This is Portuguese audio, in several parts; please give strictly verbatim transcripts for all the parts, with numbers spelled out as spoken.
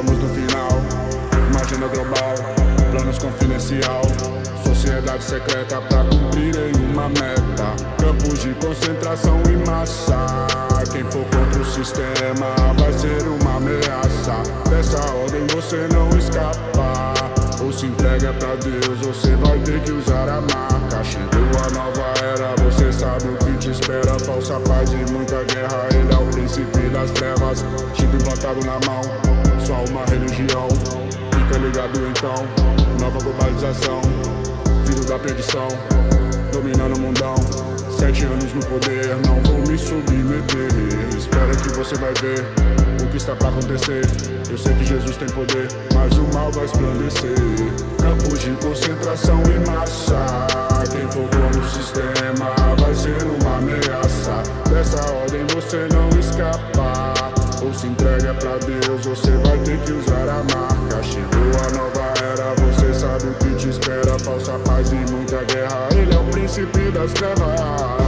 Estamos no final, imagina global, planos confidencial, sociedade secreta pra cumprir em uma meta. Campos de concentração em massa, quem for contra o sistema vai ser uma ameaça. Dessa ordem você não escapa, ou se entrega pra Deus, você vai ter que usar a marca. Chegou a nova era, você sabe o que te espera. Falsa paz e muita guerra, ele é o príncipe das trevas. Chip implantado na mão, só uma religião. Fica ligado então, nova globalização, filho da perdição, dominando o mundão. Sete anos no poder, não vou me submeter. Espera que você vai ver o que está pra acontecer. Eu sei que Jesus tem poder, mas o mal vai resplandecer. Campos de concentração em massa, quem for contra o sistema vai ser uma ameaça. Dessa ordem você não escapa, ou se entrega pra Deus, você vai ter que usar a marca. Chegou a nova era, você sabe o que te espera. Falsa paz e muita guerra, ele é o príncipe das trevas.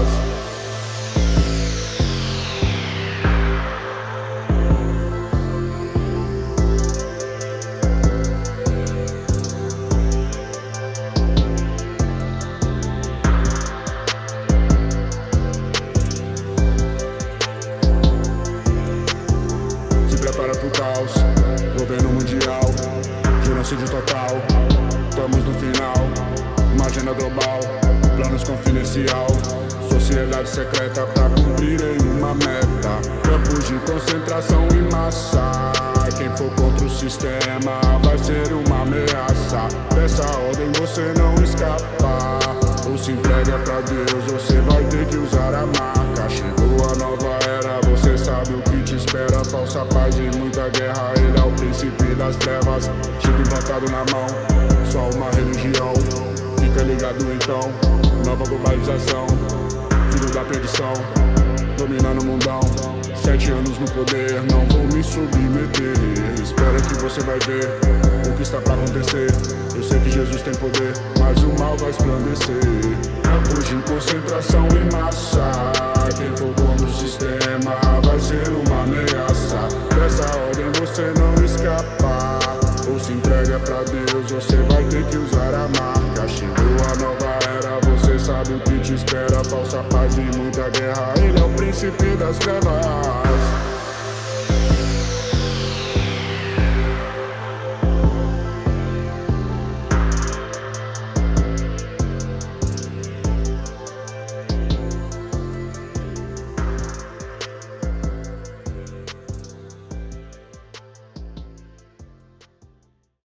Prepara pro caos, governo mundial, genocídio total. Estamos no final, uma agenda global, planos confidencial, sociedade secreta pra cumprir em uma meta. Campos de concentração em massa, quem for contra o sistema vai ser uma ameaça. Dessa ordem você não escapa, ou se entrega pra Deus, você vai ter que usar a marca. Chegou a nova era, você sabe o que te espera. Falsa paz e muita guerra, ele é o príncipe das trevas. Chip implantado na mão, só uma religião. Fica ligado então, nova globalização, filho da perdição, dominando o mundão. Sete anos no poder, não vou me submeter. Espera que você vai ver o que está pra acontecer. Eu sei que Jesus tem poder, mas o mal vai resplandecer. Campos de concentração em massa, quem for contra o sistema vai ser uma ameaça. Dessa ordem você não escapa, ou se entrega pra Deus, você vai ter que usar a marca. Chegou a nova era, você sabe o que te espera. Falsa paz e muita guerra, ele é o príncipe das trevas.